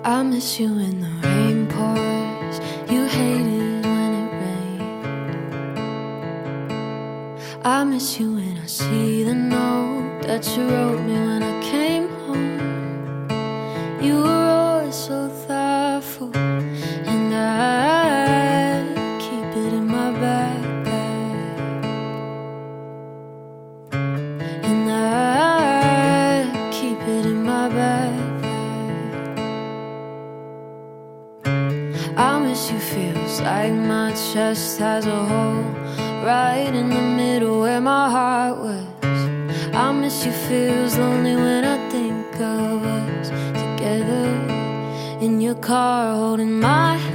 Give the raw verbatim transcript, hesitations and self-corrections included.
I miss you when the rain pours. You hate it when it rains. I miss you when I see the note that you wrote me when I came home. You were always so thoughtful, and I keep it in my backpack. And I keep it in my backpack. I miss you feels like my chest has a hole right in the middle where my heart was. I miss you feels lonely when I think of us together in your car holding my hand.